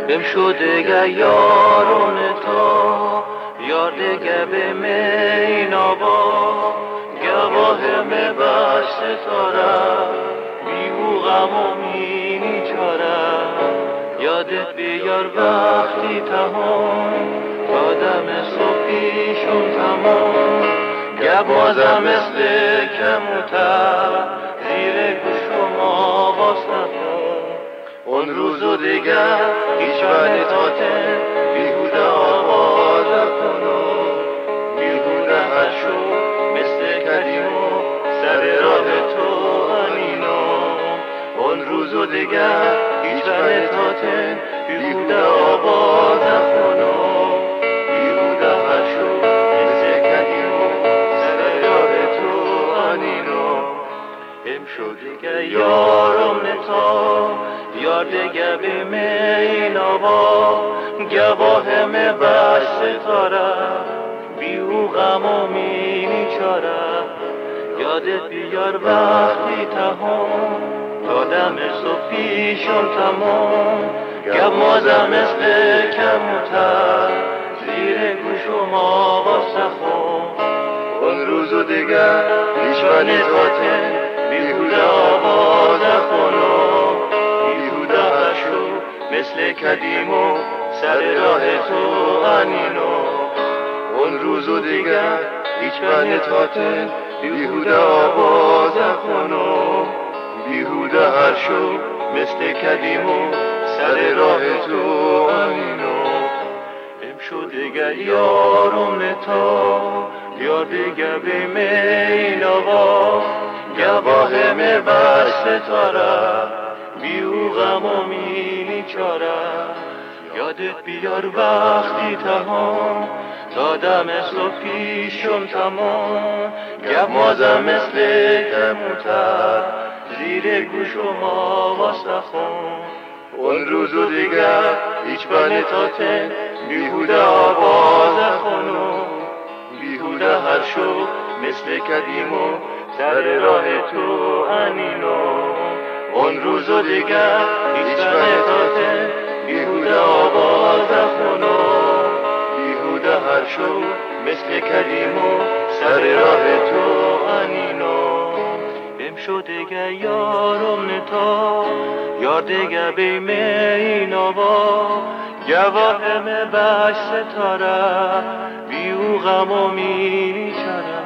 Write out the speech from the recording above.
بم شده گر یارون تا یار دگه به مینابا گواه مبش ستاره بیو غم و مینی چاره یادت بیار وقتی تمام تا دم صبحیشون تمام گبازم مثل کموتر زیر گوش و ما باستفر اون روز و دیگر هیچ بنتاته بیهوده آواز کنو بیهوده هر شو مثل کدیم و سر راه تو همینو اون روز و دیگر هیچ بنتاته بیهوده آواز کنو بیهوده هر شو مثل کدیم و سر راه تو همینو ام شد دیگر یارم نتا یار دگه به مینابا گواه مبش ستاره بیو غم و مینی چاره یادت بیار وقتی تهام تا دم صبحیشون تمام گمازم مثل کموتر زیر گوش و ما باستخون اون روز و دیگر هیچ بنتاته بیهوده آواز خونو بیهوده هشو مثل کدیم و سر راه تو انینو اون روز و دیگر هیچ بنتاته بیهوده آواز خونو بیهوده هشو مثل کدیم و سر راه تو انینو ام شد دیگر یارم نتا یار دیگر به مینابا گواه مبش ستاره بیو غم و مینی چاره یادت بیار وقتی تهام تا دم صبحیشم تمام گمازم مثل کموتر زیر گوش و ما واستخون اون روز و دیگر هیچ بنتاته بیهوده آواز خونو بیهوده هر شو مثل کدیم و سر راه تو انینو اون روز و دیگر هیچ بنتاته بیهوده آواز خونو بیهوده هر شو مثل کدیم و سر راه تو انینو بم شد دیگر یارم نتا یار دیگر به مینابا گواه مبش ستاره بیو غم و مینی چاره